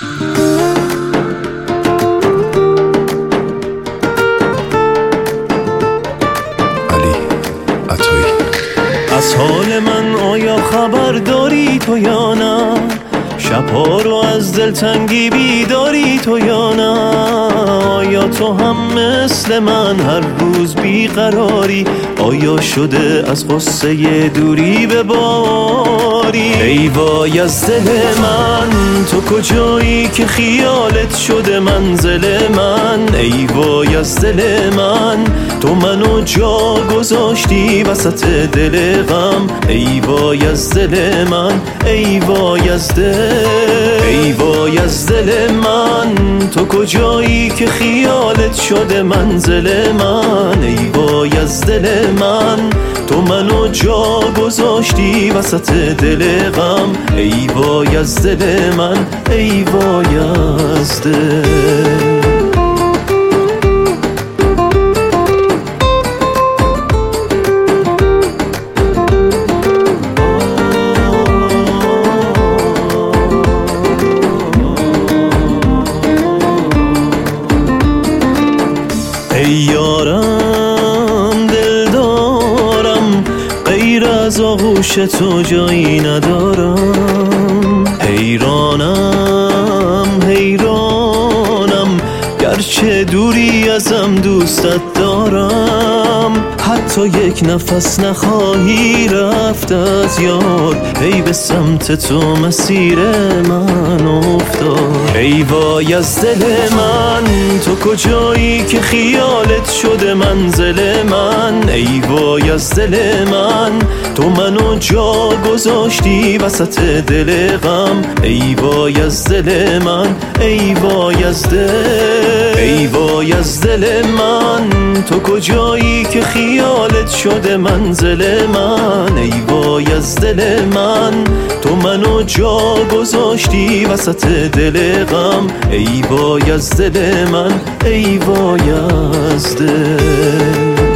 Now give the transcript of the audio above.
از حال من آیا خبر داری تو یا نه؟ شبها رو از دلتنگی بیداری تو یا نه؟ آیا تو هم مثل من هر روز بیقراری؟ آیا شده از قصه دوری به باری؟ ای وای از دل من، تو کجایی که خیالت شده منزل من؟ ای وای از دل من، تو منو جا گذاشتی وسط دل غم. ای وای از دل من، ای وای از دل، ای وای از دل من، تو کجایی که خیالت شده منزل من؟ ای وای از دل من، تو منو جا گذاشتی وسط دل غم. ای وای از دل من، ای وای از دل. ای یارم دل دارم، غیر از آغوش تو جایی ندارم. حیرانم حیرانم، گرچه دوری ازم دوستت دارم. حتی یک نفس نخواهی رفت از یاد، ای به سمت تو مسیر من افتاد. ای وای از دل من، تو کجایی که خیالت شده منزل من؟ ای وای از دل من، تو منو جا گذاشتی وسط دل غم. ای وای از دل من، ای وای از دل، ای وای از دل من، تو کجایی که خیالت شده منزل من؟ ای وای از دل من، تو منو جا گذاشتی وسط دل غم. ای وای از دل من، ای وای از دل.